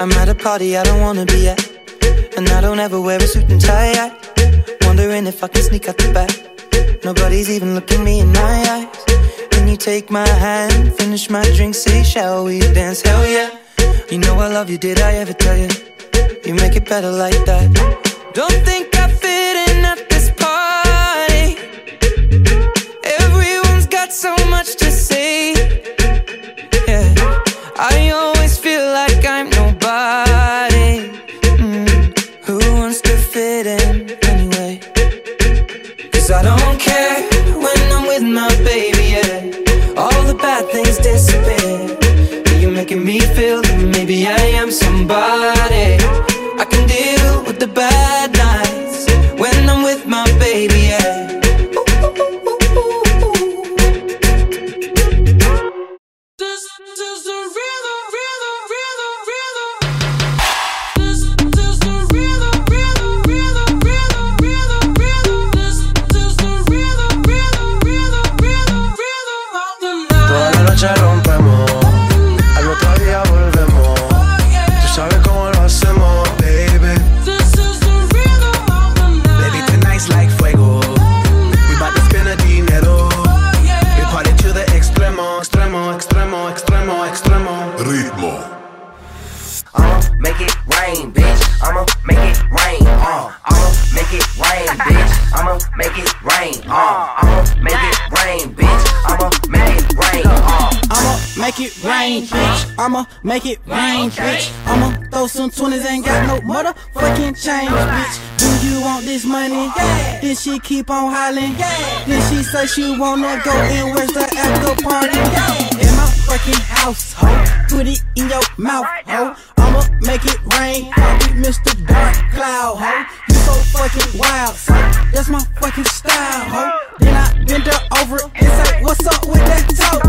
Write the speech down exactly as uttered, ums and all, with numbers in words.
I'm at a party I don't wanna be at, and I don't ever wear a suit and tie yet. Wondering if I can sneak out the back. Nobody's even looking me in my eyes. When you take my hand, finish my drink, say shall we dance? Hell yeah. You know I love you, did I ever tell you? You make it better like that. Don't think I fit in at this party. Everyone's got so much to say. Yeah, I always feel like I'm nobody. mm. Who wants to fit in anyway? Cause I don't care when I'm with my baby, yeah. All the bad things disappear. You're making me feel that maybe I am somebody. I can deal with the bad nights when I'm with my baby, yeah. This is the rhythm, rhythm, rhythm, rhythm. This is the rhythm, rhythm, rhythm, rhythm, rhythm, rhythm. This is the rhythm, rhythm, rhythm, rhythm, rhythm of the night. Toda la noche rompemos, al otro día volvemos. Tú sabes cómo lo hacemos, baby. This is the rhythm of the night. Baby, tonight's like fuego. We bout to spend a dinero. We party to the extremo, extremo, extremo, extremo, extremo. Ritmo. I'ma make it rain, bitch. I'ma make it rain. Uh, I'ma make it rain, bitch. I'ma make it rain. Uh, I'ma make it rain, bitch. I'ma make it rain. Uh. I'ma make it rain, bitch. I'ma make it rain, bitch. I'ma throw some twenties, ain't got no motherfucking change, bitch. Do you want this money? Yeah. Then she keep on hollering. Yeah. Then she say she wanna go and where's the after party? Yeah. In my fucking house, ho. Put it in your mouth, ho. I'ma make it rain, call me Mister Dark Cloud, ho. You so fucking wild, son. That's my fucking style, ho. Then I bend her over and say, what's up with that talk?